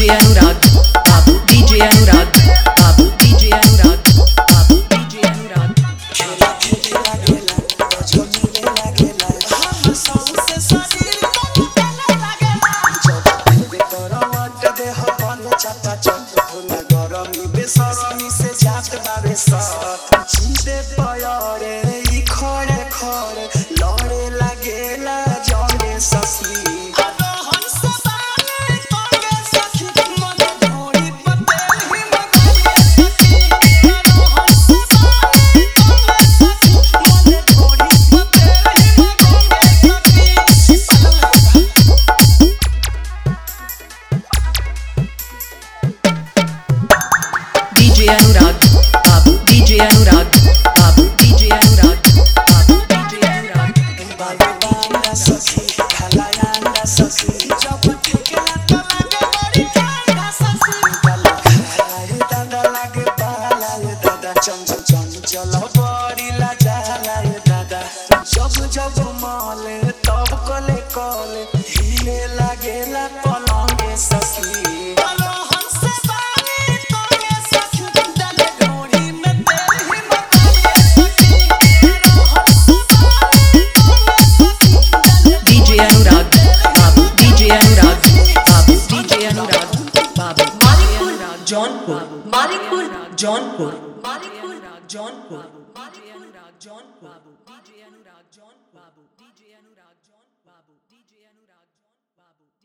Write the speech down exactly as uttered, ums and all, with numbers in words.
DJ Anurag, Babu, DJ Anurag, Babu, DJ Anurag, Babu, DJ Anurag. खेला खेला गेला झोली लागेला हम सौंसे शरीर को पहले लागेला जब तेरे करवट देह बन चटा चट होला गरमी बेसरमी से जात बारे साथ जीते पयारे ई खड़े खड़े लड़े लागेला जड़े सखी DJ Anurag, Babu, DJ Anurag, Babu, DJ Anurag, Babu, DJ Anurag. बाबू बांदा सखी खलायांदा सखी जब ठेकेला तो लागे बड़ी ठंडा सखी गल खाए दादा लागे बाला ये दादा चम चम चम चलो बड़ी ला जाला ये दादा जब जब माले तब कोले कोले हिले लागेला पलंगे सखी DJ Anurag, Babu, DJ Anurag, Babu, DJ Anurag, Babu, Malikpur Jaunpur Malikpur Jaunpur Malikpur Jaunpur Malikpur Jaunpur DJ Anurag, John Babu, DJ Anurag, John Babu, DJ Anurag, John Babu.